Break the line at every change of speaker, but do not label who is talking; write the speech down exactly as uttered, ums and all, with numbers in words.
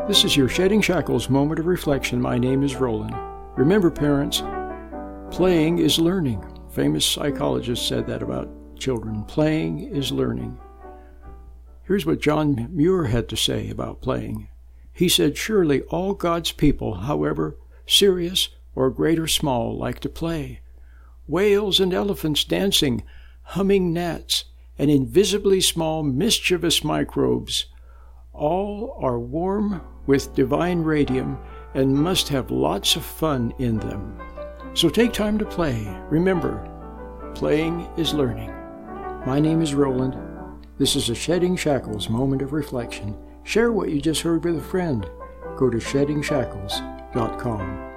This is your Shedding Shackles moment of reflection. My name is Roland. Remember, parents, playing is learning. Famous psychologist said that about children. Playing is learning. Here's what John Muir had to say about playing. He said, "Surely all God's people, however serious or great or small, like to play. Whales and elephants dancing, humming gnats, and invisibly small mischievous microbes, all are warm with divine radium and must have lots of fun in them. So take time to play. Remember, playing is learning." My name is Roland. This is a Shedding Shackles moment of reflection. Share what you just heard with a friend. Go to shedding shackles dot com.